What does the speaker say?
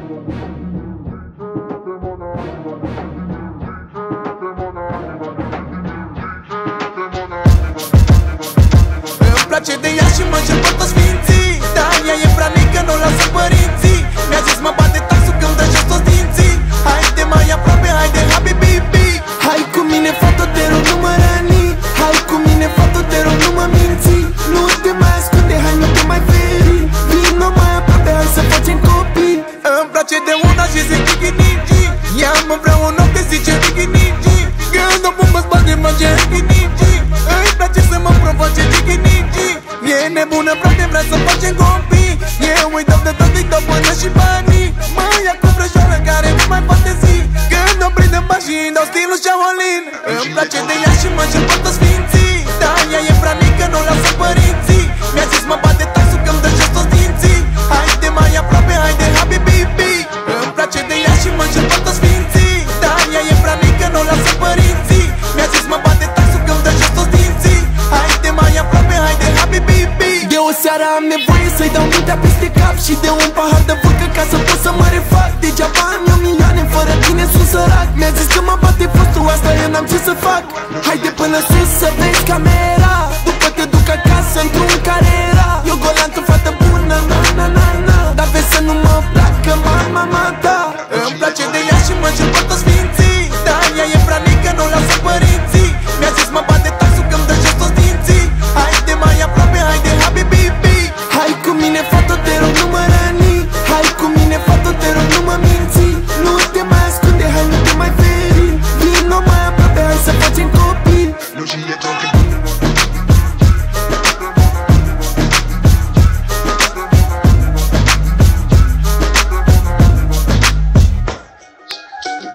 Îmi place de ea și mă cer pe toți sfinții, dar ea e prea mică, nu lasă părinții. Mi-a zis mă bate taxul când dă jos toți dinții. Haide mai aproape, haide habibi. Hai cu mine, fată, te rog, nu mă răni. Hai cu mine, fată, te rog, nu mă minți. Nu te mai ascunde, hai, nu te mai feri. Vino mai aproape, hai să facem copii. Îmi place de una și zic Nichi. Ea mă vrea o noapte, zice Nichi. Când o pun mă-ți bate, mă cer Nichi. Îi place să mă provoace Nichi. E nebună, frate, vrea să facem copii. Eu îi dau de tot, îi dau până și banii. Mă ia cu vrăjoară care nu mai poate zi. Când o prind în mașini, dau stilul Shaolin. Îmi place de ea și mă cer pe toți